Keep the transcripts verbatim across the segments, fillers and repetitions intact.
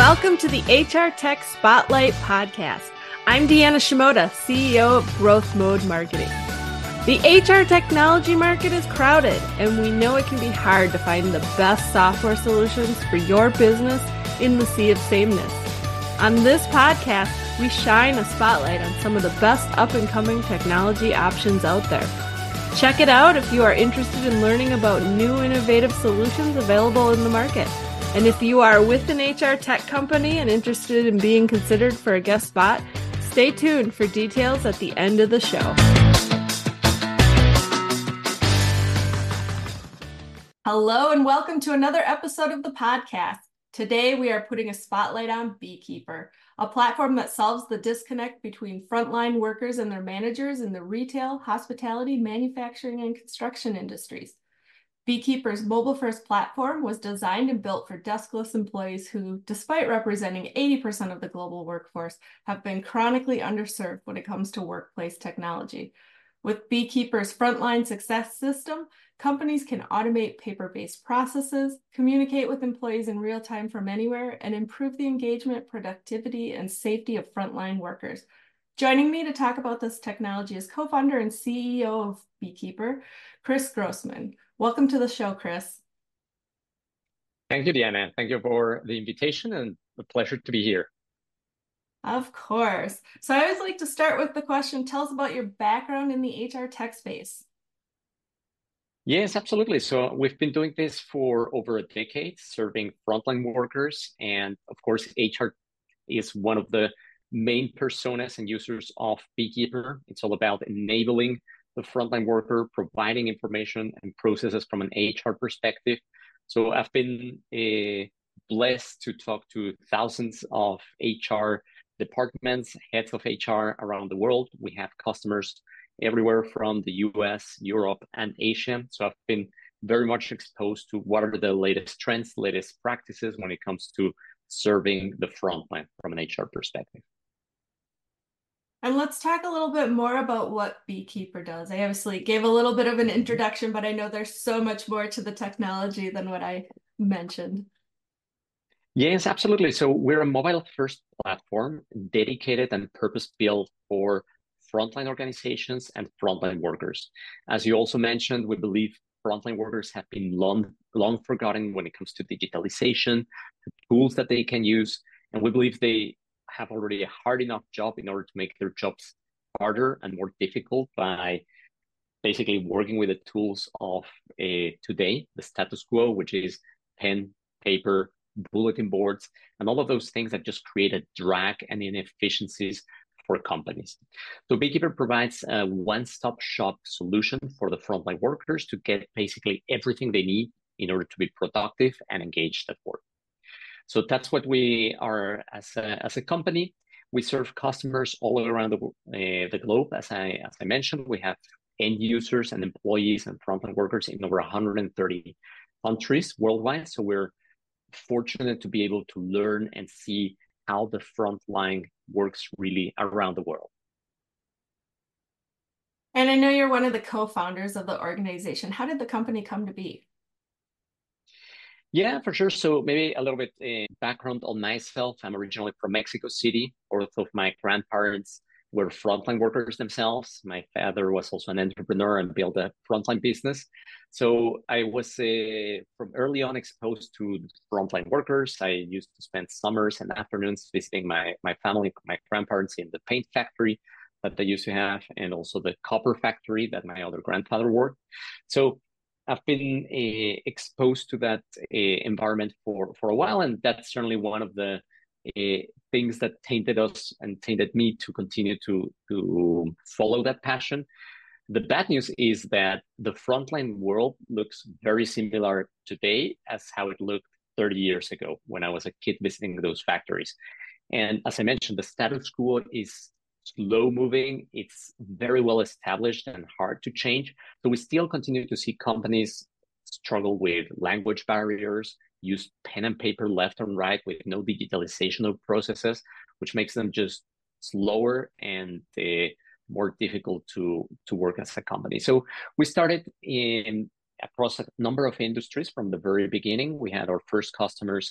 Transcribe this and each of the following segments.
Welcome to the H R Tech Spotlight Podcast. I'm Deanna Shimoda, C E O of Growth Mode Marketing. The H R technology market is crowded, and we know it can be hard to find the best software solutions for your business in the sea of sameness. On this podcast, we shine a spotlight on some of the best up-and-coming technology options out there. Check it out if you are interested in learning about new innovative solutions available in the market. And if you are with an H R tech company and interested in being considered for a guest spot, stay tuned for details at the end of the show. Hello and welcome to another episode of the podcast. Today we are putting a spotlight on Beekeeper, a platform that solves the disconnect between frontline workers and their managers in the retail, hospitality, manufacturing, and construction industries. Beekeeper's mobile-first platform was designed and built for deskless employees who, despite representing eighty percent of the global workforce, have been chronically underserved when it comes to workplace technology. With Beekeeper's frontline success system, companies can automate paper-based processes, communicate with employees in real time from anywhere, and improve the engagement, productivity, and safety of frontline workers. Joining me to talk about this technology is co-founder and C E O of Beekeeper, Chris Grossman. Welcome to the show, Chris. Thank you, Deanna. Thank you for the invitation and a pleasure to be here. Of course. So I always like to start with the question, tell us about your background in the H R tech space. Yes, absolutely. So we've been doing this for over a decade, serving frontline workers. And of course, H R is one of the main personas and users of Beekeeper. It's all about enabling the frontline worker, providing information and processes from an H R perspective. So I've been uh, blessed to talk to thousands of H R departments, heads of H R around the world. We have customers everywhere from the U S, Europe, and Asia. So I've been very much exposed to what are the latest trends, latest practices when it comes to serving the frontline from an H R perspective. And let's talk a little bit more about what Beekeeper does. I obviously gave a little bit of an introduction, but I know there's so much more to the technology than what I mentioned. Yes, absolutely. So we're a mobile-first platform dedicated and purpose-built for frontline organizations and frontline workers. As you also mentioned, we believe frontline workers have been long, long forgotten when it comes to digitalization, the tools that they can use, and we believe they have already a hard enough job in order to make their jobs harder and more difficult by basically working with the tools of uh, today, the status quo, which is pen, paper, bulletin boards, and all of those things that just create a drag and inefficiencies for companies. So Beekeeper provides a one-stop shop solution for the frontline workers to get basically everything they need in order to be productive and engaged at work. So that's what we are as a, as a company. We serve customers all around the, uh, the globe. As I, as I mentioned, we have end users and employees and frontline workers in over one hundred thirty countries worldwide. So we're fortunate to be able to learn and see how the frontline works really around the world. And I know you're one of the co-founders of the organization. How did the company come to be? Yeah, for sure. So maybe a little bit uh, background on myself. I'm originally from Mexico City. Both of my grandparents were frontline workers themselves. My father was also an entrepreneur and built a frontline business. So I was uh, from early on exposed to frontline workers. I used to spend summers and afternoons visiting my, my family, my grandparents in the paint factory that they used to have, and also the copper factory that my other grandfather worked. So I've been uh, exposed to that uh, environment for, for a while, and that's certainly one of the uh, things that tainted us and tainted me to continue to, to follow that passion. The bad news is that the frontline world looks very similar today as how it looked thirty years ago when I was a kid visiting those factories. And as I mentioned, the status quo is slow moving, it's very well established and hard to change. So we still continue to see companies struggle with language barriers, use pen and paper left and right with no digitalization of processes, which makes them just slower and uh, more difficult to, to work as a company. So we started in across a number of industries from the very beginning. We had our first customers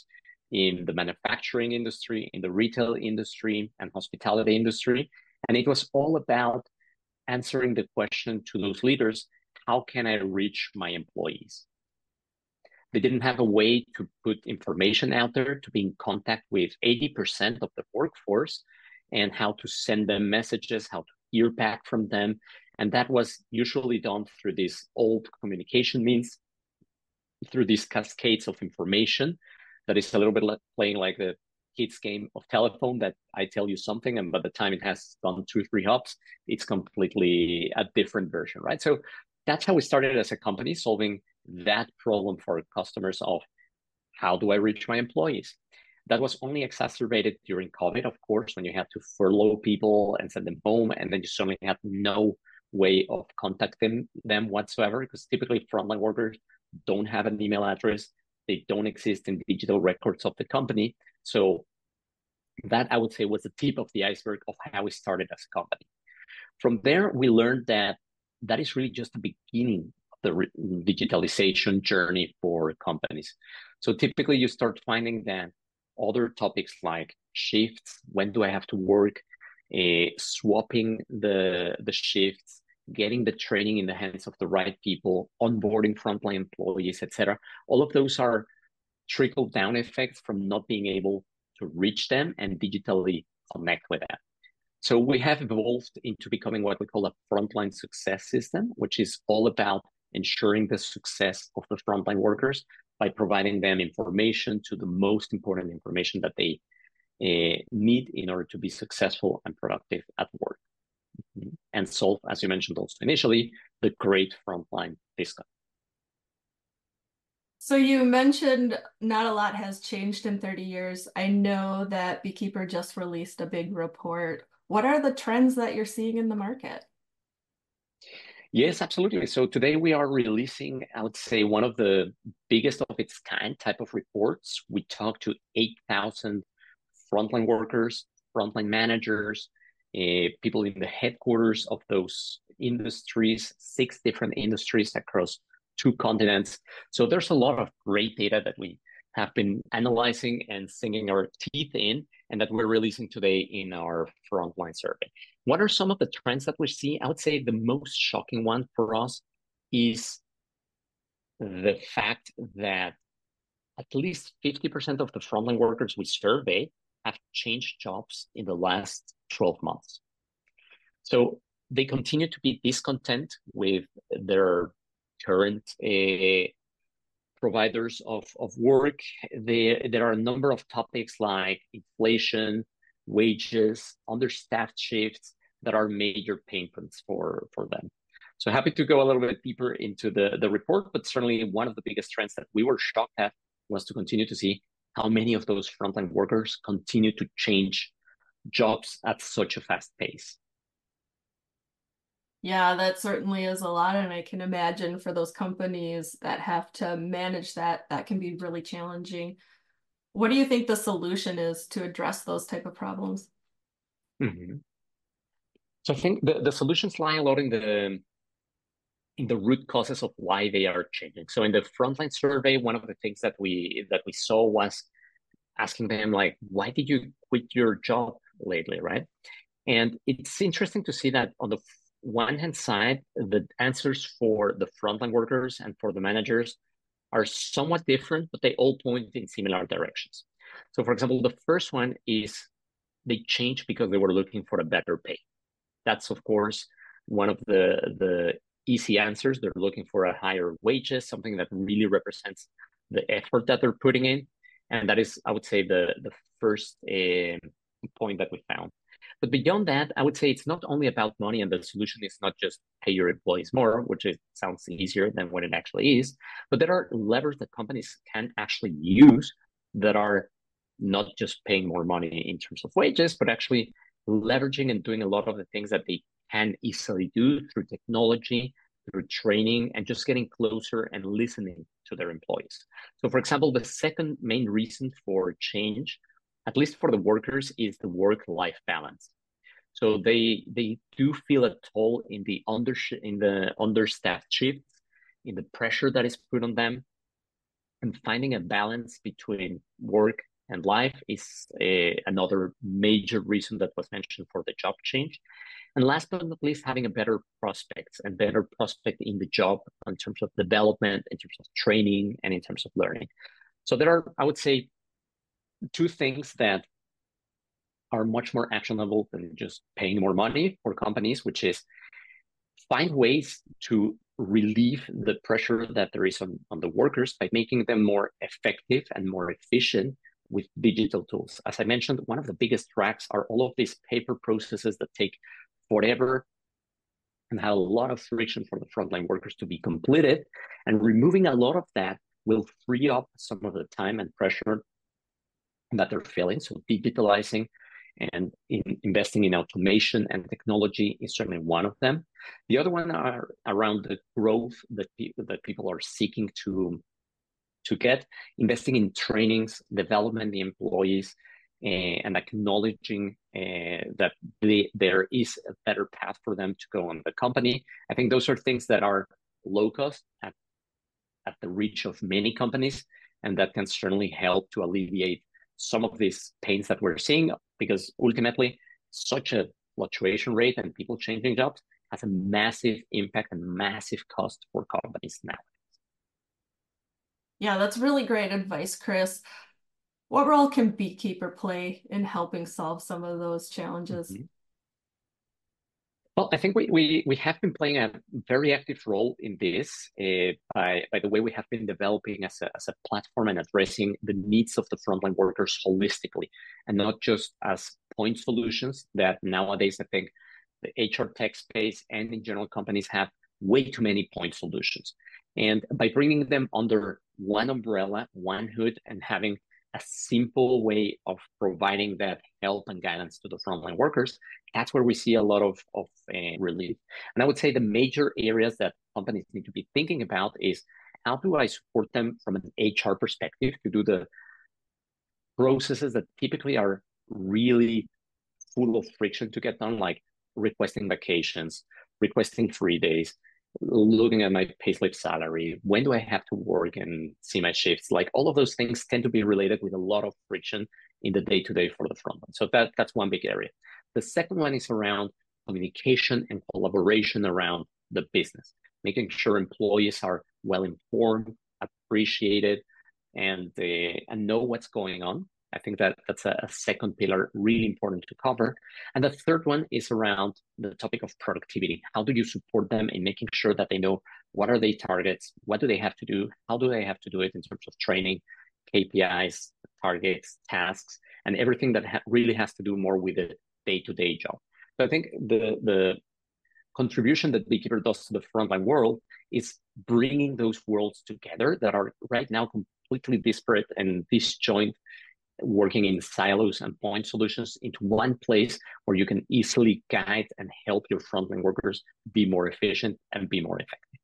in the manufacturing industry, in the retail industry, and hospitality industry. And it was all about answering the question to those leaders, how can I reach my employees? They didn't have a way to put information out there, to be in contact with eighty percent of the workforce, and how to send them messages, how to hear back from them. And that was usually done through these old communication means, through these cascades of information that is a little bit like playing like the kids game of telephone, that I tell you something, and by the time it has done two, three hops, it's completely a different version, right? So that's how we started as a company, solving that problem for customers of how do I reach my employees? That was only exacerbated during COVID, of course, when you had to furlough people and send them home, and then you suddenly had no way of contacting them whatsoever, because typically frontline workers don't have an email address. They don't exist in digital records of the company. So that, I would say, was the tip of the iceberg of how we started as a company. From there, we learned that that is really just the beginning of the re- digitalization journey for companies. So typically you start finding that other topics like shifts, when do I have to work, uh, swapping the, the shifts, getting the training in the hands of the right people, onboarding frontline employees, et cetera. All of those are trickle down effects from not being able to reach them and digitally connect with them. So we have evolved into becoming what we call a frontline success system, which is all about ensuring the success of the frontline workers by providing them information to the most important information that they uh, need in order to be successful and productive at work. Mm-hmm. And solve, as you mentioned also initially, the great frontline disconnect. So you mentioned not a lot has changed in thirty years. I know that Beekeeper just released a big report. What are the trends that you're seeing in the market? Yes, absolutely. So today we are releasing, I would say, one of the biggest of its kind type of reports. We talked to eight thousand frontline workers, frontline managers, uh, people in the headquarters of those industries, six different industries across two continents. So there's a lot of great data that we have been analyzing and sinking our teeth in, and that we're releasing today in our frontline survey. What are some of the trends that we see? I would say the most shocking one for us is the fact that at least fifty percent of the frontline workers we survey have changed jobs in the last twelve months. So they continue to be discontent with their current uh, providers of, of work. They, there are a number of topics like inflation, wages, understaffed shifts that are major pain points for, for them. So happy to go a little bit deeper into the, the report, but certainly one of the biggest trends that we were shocked at was to continue to see how many of those frontline workers continue to change jobs at such a fast pace. Yeah, that certainly is a lot. And I can imagine for those companies that have to manage that, that can be really challenging. What do you think the solution is to address those type of problems? Mm-hmm. So I think the, the solutions lie a lot in the in the root causes of why they are changing. So in the frontline survey, one of the things that we that we saw was asking them like, why did you quit your job lately, right? And it's interesting to see that on the one hand side, the answers for the frontline workers and for the managers are somewhat different, but they all point in similar directions. So for example, the first one is they changed because they were looking for a better pay. That's of course one of the the easy answers. They're looking for a higher wages, something that really represents the effort that they're putting in. And that is, I would say, the, the first uh, point that we found. But beyond that, I would say it's not only about money, and the solution is not just pay your employees more, which is, sounds easier than what it actually is, but there are levers that companies can actually use that are not just paying more money in terms of wages, but actually leveraging and doing a lot of the things that they can easily do through technology, through training, and just getting closer and listening to their employees. So for example, the second main reason for change, at least for the workers, is the work-life balance. So they they do feel a toll in the under in the understaffed shifts, in the pressure that is put on them, and finding a balance between work and life is a, another major reason that was mentioned for the job change. And last but not least, having a better prospects and better prospect in the job in terms of development, in terms of training, and in terms of learning. So there are, I would say, two things that are much more actionable than just paying more money for companies, which is find ways to relieve the pressure that there is on, on the workers by making them more effective and more efficient with digital tools. As I mentioned, one of the biggest drags are all of these paper processes that take forever and have a lot of friction for the frontline workers to be completed. And removing a lot of that will free up some of the time and pressure that they're feeling. So digitalizing and in investing in automation and technology is certainly one of them. The other one are around the growth that, pe- that people are seeking to, to get, investing in trainings, development the employees, uh, and acknowledging uh, that they, there is a better path for them to go on the company. I think those are things that are low cost at, at the reach of many companies, and that can certainly help to alleviate some of these pains that we're seeing, because ultimately such a fluctuation rate and people changing jobs has a massive impact and massive cost for companies now. Yeah, that's really great advice, Chris. What role can Beekeeper play in helping solve some of those challenges? Mm-hmm. Well, I think we, we, we have been playing a very active role in this uh, by, by the way we have been developing as a, as a platform and addressing the needs of the frontline workers holistically, and not just as point solutions that nowadays I think the H R tech space and in general companies have way too many point solutions. And by bringing them under one umbrella, one hood, and having a simple way of providing that help and guidance to the frontline workers, that's where we see a lot of, of uh, relief. And I would say the major areas that companies need to be thinking about is how do I support them from an H R perspective to do the processes that typically are really full of friction to get done, like requesting vacations, requesting free days, looking at my payslip salary, when do I have to work and see my shifts? Like all of those things tend to be related with a lot of friction in the day-to-day for the front end. So that, that's one big area. The second one is around communication and collaboration around the business, making sure employees are well informed, appreciated, and, uh, and know what's going on. I think that that's a, a second pillar, really important to cover. And the third one is around the topic of productivity. How do you support them in making sure that they know what are their targets, what do they have to do, how do they have to do it in terms of training, K P Is, targets, tasks, and everything that ha- really has to do more with the day-to-day job. So I think the the contribution that Beekeeper does to the frontline world is bringing those worlds together that are right now completely disparate and disjoint, working in silos and point solutions into one place where you can easily guide and help your frontline workers be more efficient and be more effective.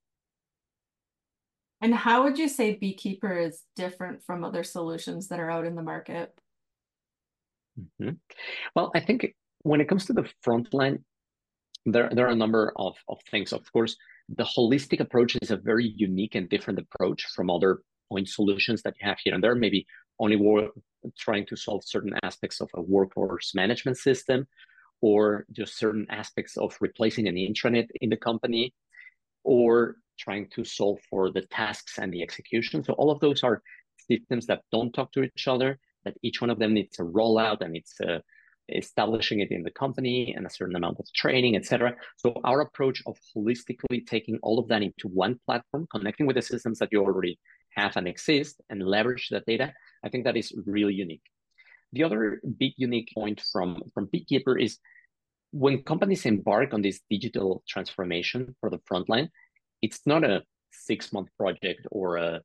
And how would you say Beekeeper is different from other solutions that are out in the market? Mm-hmm. Well, I think when it comes to the frontline, there, there are a number of, of things. Of course, the holistic approach is a very unique and different approach from other point solutions that you have here and there. Maybe only work, trying to solve certain aspects of a workforce management system, or just certain aspects of replacing an intranet in the company, or trying to solve for the tasks and the execution. So all of those are systems that don't talk to each other, that each one of them needs a rollout and it's uh, establishing it in the company and a certain amount of training, et cetera. So our approach of holistically taking all of that into one platform, connecting with the systems that you already have and exist and leverage that data, I think that is really unique. The other big unique point from, from Beekeeper is when companies embark on this digital transformation for the frontline, it's not a six-month project or a,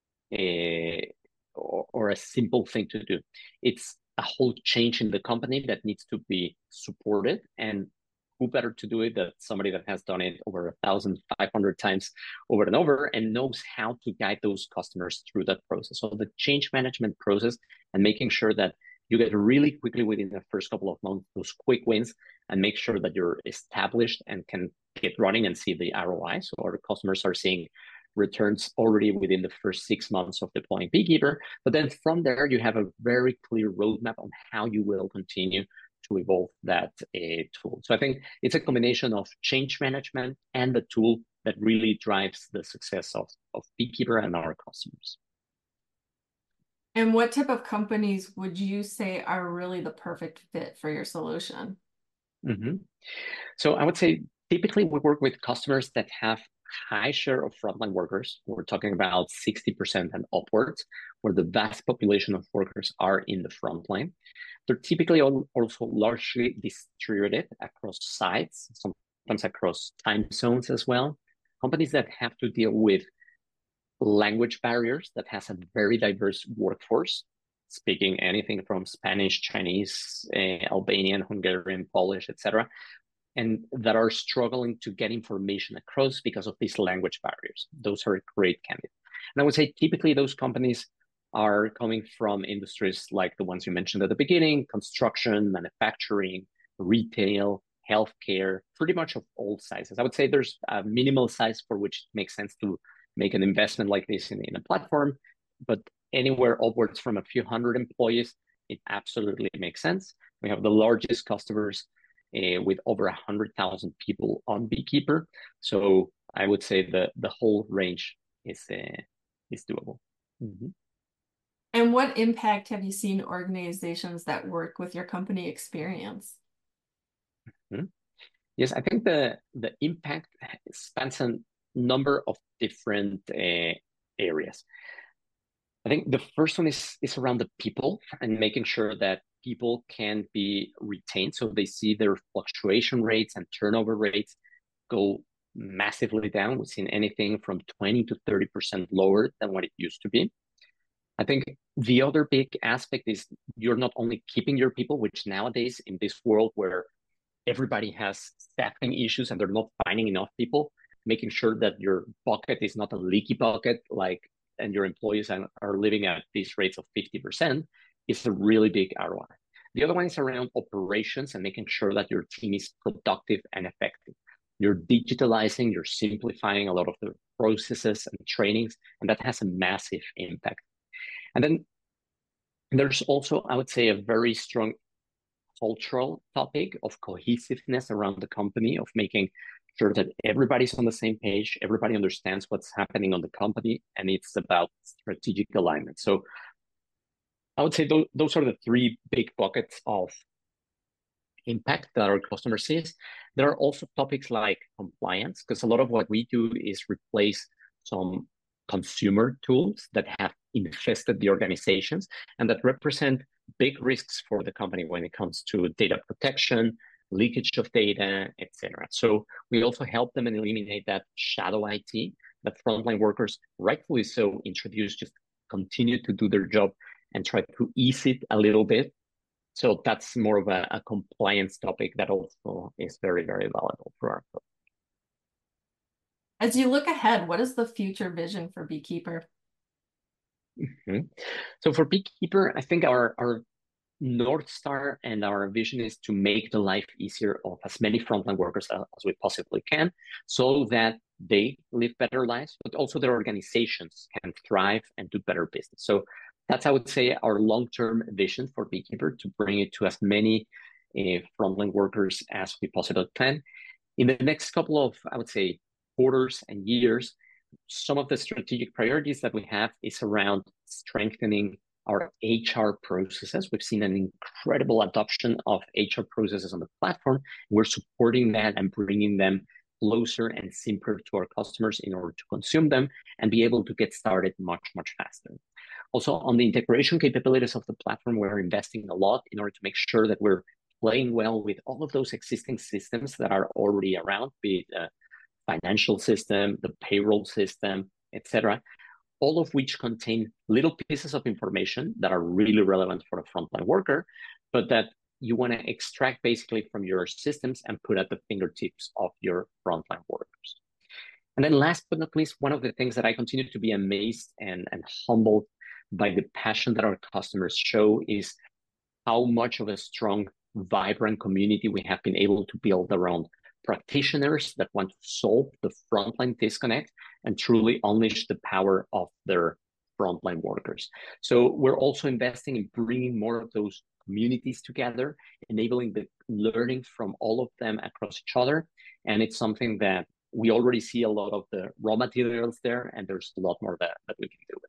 a or, or a simple thing to do. It's a whole change in the company that needs to be supported, and who better to do it than somebody that has done it over a thousand five hundred times over and over and knows how to guide those customers through that process. So the change management process and making sure that you get really quickly within the first couple of months those quick wins and make sure that you're established and can get running and see the R O I. So our customers are seeing returns already within the first six months of deploying Beekeeper. But then from there, you have a very clear roadmap on how you will continue to evolve that uh, tool. So I think it's a combination of change management and the tool that really drives the success of, of Beekeeper and our customers. And what type of companies would you say are really the perfect fit for your solution? Mm-hmm. So I would say typically we work with customers that have high share of frontline workers. We're talking about sixty percent and upwards, where the vast population of workers are in the frontline. They're typically also largely distributed across sites, sometimes across time zones as well. Companies that have to deal with language barriers, that has a very diverse workforce, speaking anything from Spanish, Chinese, uh, Albanian, Hungarian, Polish, et cetera, and that are struggling to get information across because of these language barriers. Those are great candidates. And I would say typically those companies are coming from industries like the ones you mentioned at the beginning: construction, manufacturing, retail, healthcare, pretty much of all sizes. I would say there's a minimal size for which it makes sense to make an investment like this in, in a platform, but anywhere upwards from a few hundred employees, it absolutely makes sense. We have the largest customers uh, with over one hundred thousand people on Beekeeper. So I would say the, the whole range is, uh, is doable. Mm-hmm. And what impact have you seen organizations that work with your company experience? Mm-hmm. Yes, I think the, the impact spans a number of different uh, areas. I think the first one is, is around the people and making sure that people can be retained so they see their fluctuation rates and turnover rates go massively down. We've seen anything from twenty to thirty percent lower than what it used to be. I think the other big aspect is you're not only keeping your people, which nowadays in this world where everybody has staffing issues and they're not finding enough people, making sure that your bucket is not a leaky bucket, like, and your employees are, are living at these rates of fifty percent is a really big R O I. The other one is around operations and making sure that your team is productive and effective. You're digitalizing, you're simplifying a lot of the processes and trainings, and that has a massive impact. And then there's also, I would say, a very strong cultural topic of cohesiveness around the company, of making sure that everybody's on the same page, everybody understands what's happening on the company, and it's about strategic alignment. So I would say those, those are the three big buckets of impact that our customer sees. There are also topics like compliance, because a lot of what we do is replace some consumer tools that have infested the organizations and that represent big risks for the company when it comes to data protection, leakage of data, et cetera. So we also help them eliminate that shadow I T that frontline workers, rightfully so, introduce, just continue to do their job and try to ease it a little bit. So that's more of a, a compliance topic that also is very, very valuable for our customers. As you look ahead, what is the future vision for Beekeeper? Mm-hmm. So for Beekeeper, I think our, our North Star and our vision is to make the life easier of as many frontline workers as we possibly can, so that they live better lives, but also their organizations can thrive and do better business. So that's, I would say, our long-term vision for Beekeeper, to bring it to as many uh, frontline workers as we possibly can. In the next couple of, I would say, quarters and years, some of the strategic priorities that we have is around strengthening our H R processes. We've seen an incredible adoption of H R processes on the platform. We're supporting that and bringing them closer and simpler to our customers in order to consume them and be able to get started much, much faster. Also, on the integration capabilities of the platform, we're investing a lot in order to make sure that we're playing well with all of those existing systems that are already around, be it a financial system, the payroll system, et cetera, all of which contain little pieces of information that are really relevant for a frontline worker, but that you want to extract basically from your systems and put at the fingertips of your frontline workers. And then last but not least, one of the things that I continue to be amazed and, and humbled by the passion that our customers show is how much of a strong, vibrant community we have been able to build around practitioners that want to solve the frontline disconnect and truly unleash the power of their frontline workers. So we're also investing in bringing more of those communities together, enabling the learning from all of them across each other. And it's something that we already see a lot of the raw materials there, and there's a lot more that, that we can do with.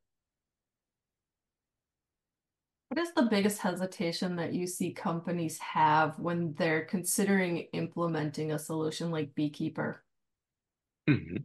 What is the biggest hesitation that you see companies have when they're considering implementing a solution like Beekeeper? Mm-hmm.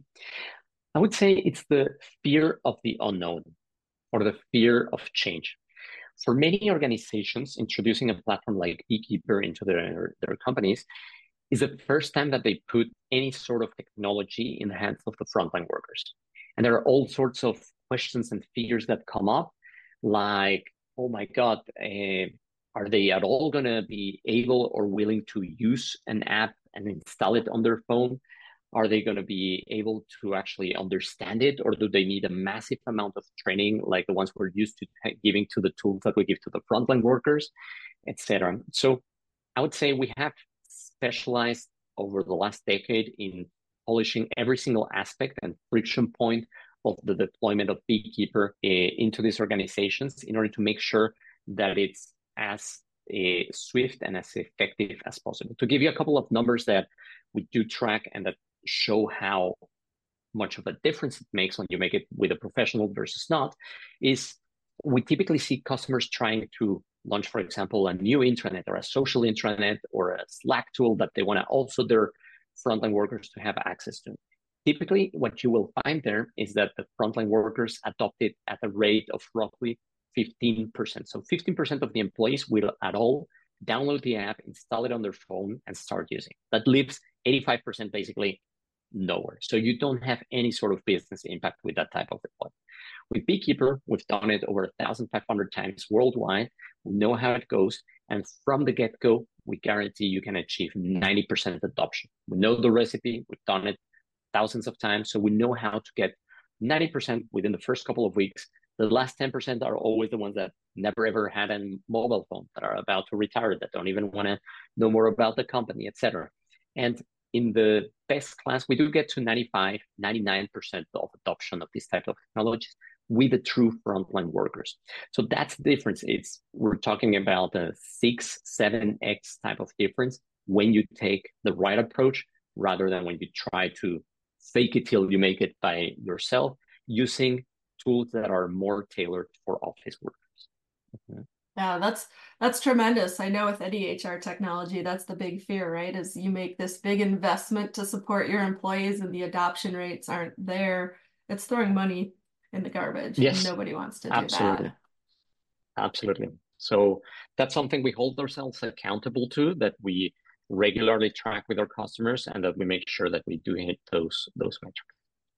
I would say it's the fear of the unknown or the fear of change. For many organizations, introducing a platform like Beekeeper into their, their companies is the first time that they put any sort of technology in the hands of the frontline workers. And there are all sorts of questions and fears that come up, like, oh my God, uh, are they at all going to be able or willing to use an app and install it on their phone? Are they going to be able to actually understand it, or do they need a massive amount of training like the ones we're used to giving to the tools that we give to the frontline workers, et cetera? So I would say we have specialized over the last decade in polishing every single aspect and friction point of the deployment of Beekeeper uh, into these organizations in order to make sure that it's as uh, swift and as effective as possible. To give you a couple of numbers that we do track and that show how much of a difference it makes when you make it with a professional versus not, is we typically see customers trying to launch, for example, a new intranet or a social intranet or a Slack tool that they want to also their frontline workers to have access to. Typically, what you will find there is that the frontline workers adopt it at a rate of roughly fifteen percent. So fifteen percent of the employees will at all download the app, install it on their phone, and start using it. That leaves eighty-five percent basically nowhere. So you don't have any sort of business impact with that type of deployment. With Beekeeper, we've done it over one thousand five hundred times worldwide. We know how it goes. And from the get-go, we guarantee you can achieve ninety percent adoption. We know the recipe. We've done it thousands of times. So we know how to get ninety percent within the first couple of weeks. The last ten percent are always the ones that never ever had a mobile phone, that are about to retire, that don't even want to know more about the company, et cetera. And in the best class, we do get to ninety-five, ninety-nine percent of adoption of this type of technologies with the true frontline workers. So that's the difference. It's we're talking about a six, seven X type of difference when you take the right approach rather than when you try to fake it till you make it by yourself using tools that are more tailored for office workers. Mm-hmm. Yeah, that's that's tremendous. I know with any H R technology, that's the big fear, right? Is you make this big investment to support your employees and the adoption rates aren't there. It's throwing money in the garbage. Yes, and nobody wants to do absolutely. that. Absolutely. So that's something we hold ourselves accountable to, that we regularly track with our customers and that we make sure that we do hit those those metrics.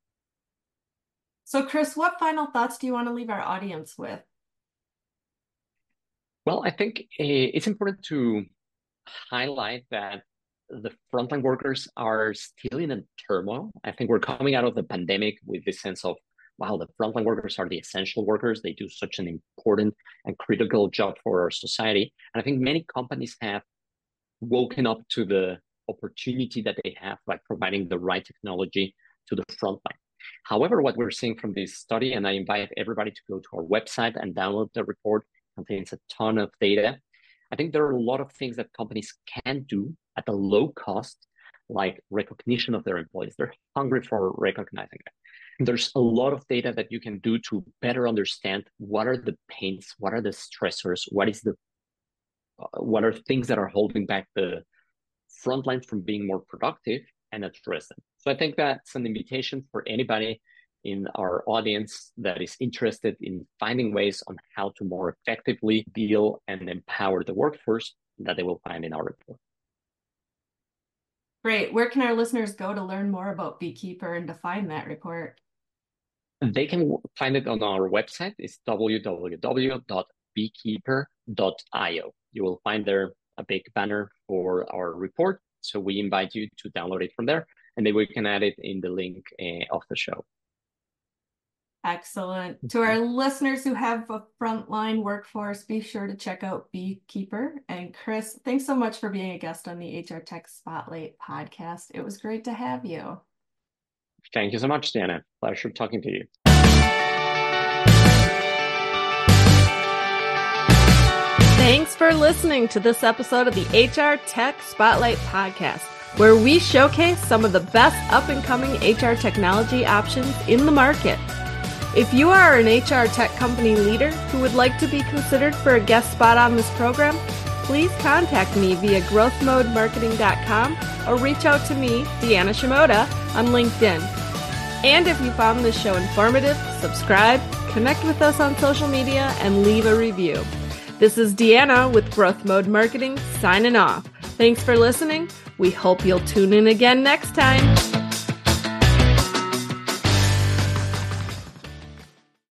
So Chris, what final thoughts do you want to leave our audience with? Well, I think uh, it's important to highlight that the frontline workers are still in a turmoil. I think we're coming out of the pandemic with this sense of, wow, the frontline workers are the essential workers. They do such an important and critical job for our society. And I think many companies have woken up to the opportunity that they have by providing the right technology to the frontline. However, what we're seeing from this study, and I invite everybody to go to our website and download the report, contains a ton of data. I think there are a lot of things that companies can do at a low cost, like recognition of their employees. They're hungry for recognizing it. There's a lot of data that you can do to better understand what are the pains, what are the stressors, what is the uh, what are things that are holding back the frontline from being more productive, and address them. So I think that's an invitation for anybody in our audience that is interested in finding ways on how to more effectively deal and empower the workforce, that they will find in our report. Great. Where can our listeners go to learn more about Beekeeper and to find that report? They can find it on our website. It's w w w dot beekeeper dot i o. You will find there a big banner for our report. So we invite you to download it from there, and then we can add it in the link uh, of the show. Excellent. To our listeners who have a frontline workforce, be sure to check out Beekeeper. And Chris, thanks so much for being a guest on the H R Tech Spotlight podcast. It was great to have you. Thank you so much, Diana. Pleasure talking to you. Thanks for listening to this episode of the H R Tech Spotlight podcast, where we showcase some of the best up-and-coming H R technology options in the market. If you are an H R tech company leader who would like to be considered for a guest spot on this program, please contact me via growth mode marketing dot com or reach out to me, Deanna Shimoda, on LinkedIn. And if you found this show informative, subscribe, connect with us on social media, and leave a review. This is Deanna with Growth Mode Marketing signing off. Thanks for listening. We hope you'll tune in again next time.